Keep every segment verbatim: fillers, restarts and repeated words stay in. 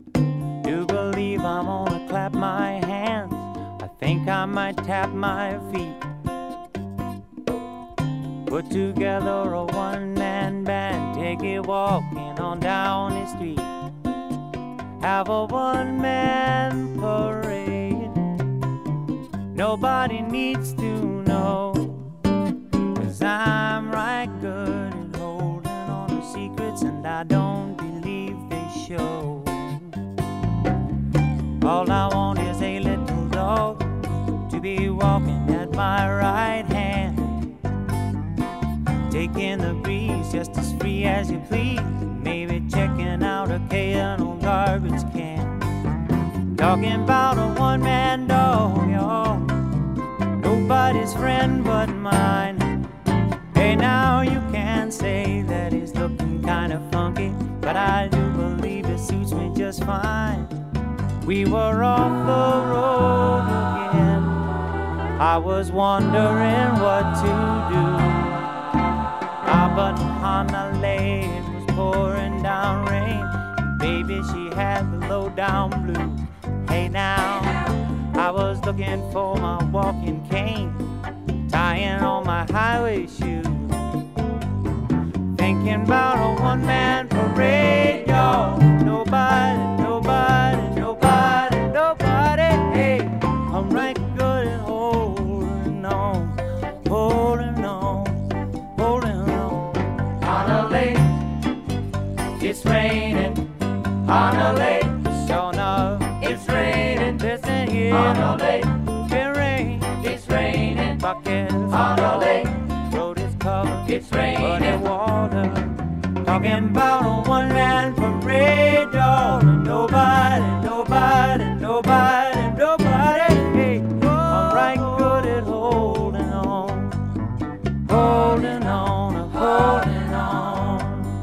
Do believe I'm gonna clap my hands. I think I might tap my feet. Put together a one-man band, take it walking on down the street. Have a one-man parade. Nobody needs to know, 'cause I'm right good at holding on to secrets, and I don't believe they show. All I want is a little dog to be walking at my right hand, taking the breeze just as free as you please, maybe checking out a can on garbage can. Talking about a one-man dog, y'all, nobody's friend but mine. Hey, now you can say that he's looking kind of funky, but I do believe it suits me just fine. We were off the road again. I was wondering what to do. Ah, but Honolulu, it was pouring down rain. Baby, she had the low down blues. Hey now, I was looking for my walking cane, tying on my highway shoes, thinking about a one-man parade, y'all. Nobody, nobody, nobody, nobody. Hey, I'm right good at holding on, holding on, holding on. On a lake, it's raining. On a lake, sure enough, it's raining. Listen here, on a lake, it rain, it's raining. Buckets on a lake, road is covered, it's raining. Muddy water, talking about a one-man parade, y'all. Nobody, nobody, nobody, nobody. Hey, I'm right good at holding on, holding on, holding on.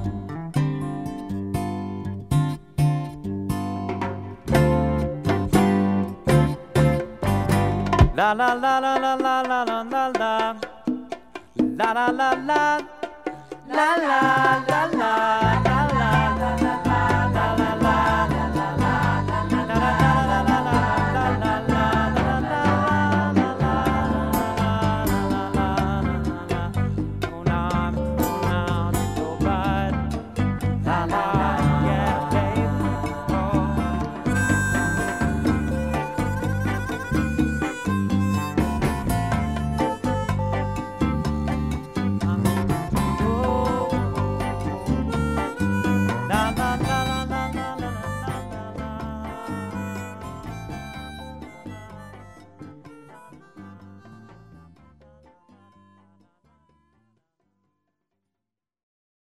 La la la la la la la la la la la la la la la la la la